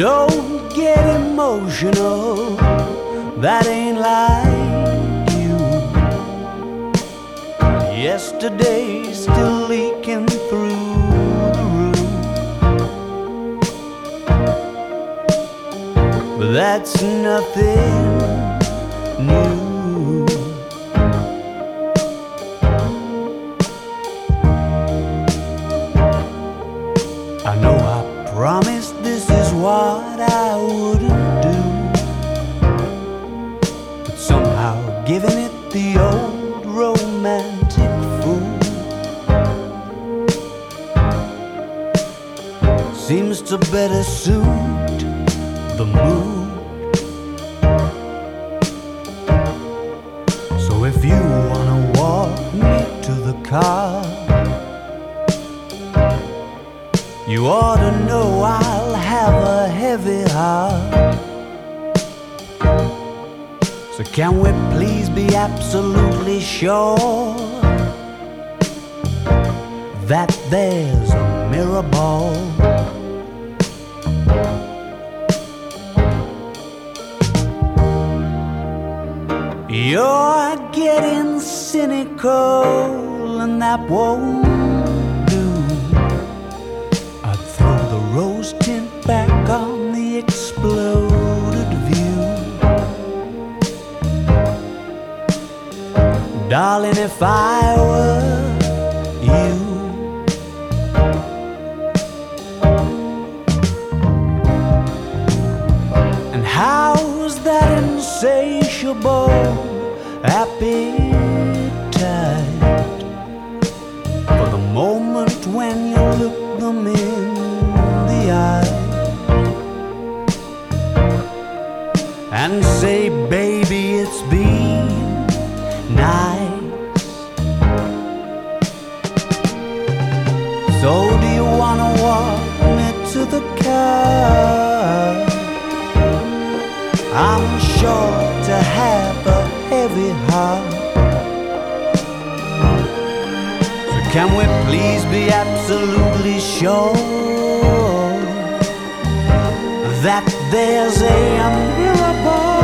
Don't get emotional, that ain't like you. Yesterday's still leaking through the roof, but that's nothing new. I know I promised this is what I wouldn't do, but somehow giving it the old romantic fool seems to better suit the mood. So if you wanna walk me to the car, you ought to know I'll have a heavy heart. So can we please be absolutely sure that there's a mirror ball? You're getting cynical and that won't do. I'd throw the rose tint back on the exploded view. Darling, if I were you, and how's that insatiable appetite for the moment when you look them in the eye and say, baby, it's been nice. So do you wanna walk me to the car? I'm sure to have a heavy heart. So can we please be absolutely sure that there's a mirror ball?